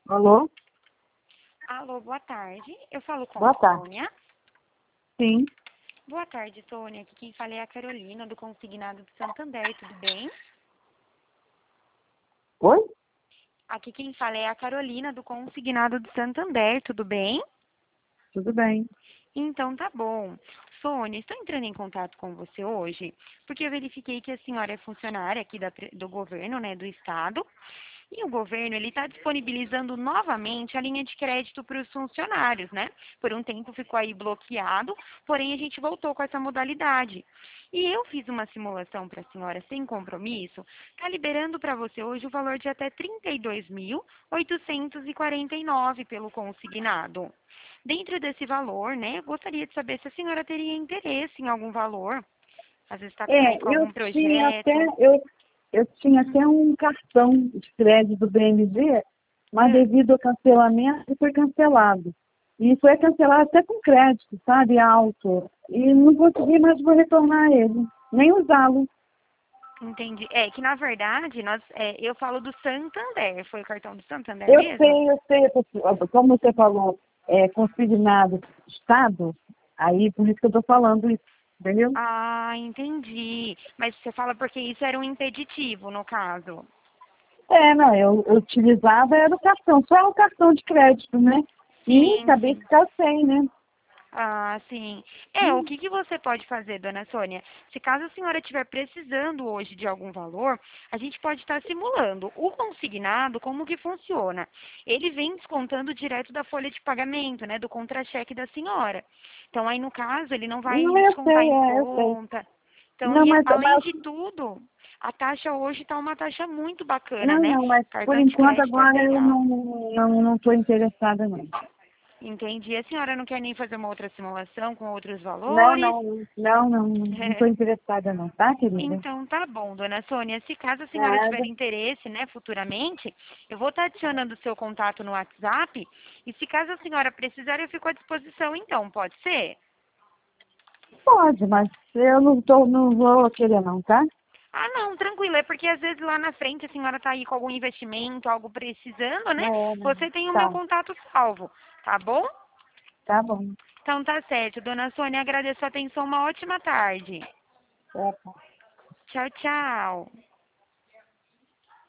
Alô? Alô, boa tarde. Eu falo com Boa a tarde. Sônia. Sim. Boa tarde, Sônia. Aqui quem fala é a Carolina, do Consignado do Santander, tudo bem? Oi? Aqui quem fala é a Carolina, do Consignado do Santander, tudo bem? Tudo bem. Então tá bom. Sônia, estou entrando em contato com você hoje porque eu verifiquei que a senhora é funcionária aqui do governo, né, do estado. E o governo ele está disponibilizando novamente a linha de crédito para os funcionários, né? Por um tempo ficou aí bloqueado, porém a gente voltou com essa modalidade. E eu fiz uma simulação para a senhora sem compromisso, está liberando para você hoje o valor de até 32.849 pelo consignado. Dentro desse valor, né, eu gostaria de saber se a senhora teria interesse em algum valor. Às vezes está aí com Eu algum tinha até, projeto. eu tinha até um cartão de crédito do BMG, mas Hum. devido ao cancelamento foi cancelado. E foi cancelado até com crédito, sabe, alto. E não consegui mais vou retornar ele, nem usá-lo. Entendi. É que na verdade eu falo do Santander. Foi o cartão do Santander Eu mesmo? sei, eu sei, como você falou, consignado Estado, aí por isso que eu estou falando isso, entendeu? Ah, entendi. Mas você fala porque isso era um impeditivo, no caso. Não, eu utilizava era o cartão, só o cartão de crédito, né? E Sim, acabei de sim. ficar sem, né? Ah, sim. O Hum. que que você pode fazer, dona Sônia? Se caso a senhora estiver precisando hoje de algum valor, a gente pode estar simulando. O consignado, como que funciona? Ele vem descontando direto da folha de pagamento, né, do contra-cheque da senhora. Então, aí no caso, ele não vai Não, eu descontar sei, em eu sei. conta. Então, Não, e mas, além de tudo, a taxa hoje está uma taxa muito bacana, né? não, mas por Cartão de enquanto crédito é agora bem eu alto. não estou interessada, não. Entendi. A senhora não quer nem fazer uma outra simulação com outros Não, valores? não, não estou interessada, não, tá, querida? Então tá bom, dona Sônia. Se caso a senhora tiver Nada. interesse, né, futuramente, eu vou estar adicionando o seu contato no WhatsApp. E se caso a senhora precisar, eu fico à disposição então, pode ser? Pode, mas eu não vou querer, não, tá? Ah, não, tranquilo. É porque às vezes lá na frente a senhora tá aí com algum investimento, algo precisando, né? Não. Você tem o meu Tá, contato salvo, tá bom? tá bom. Então tá certo, dona Sônia. Agradeço a atenção. Uma ótima tarde. Tá. Tchau, tchau.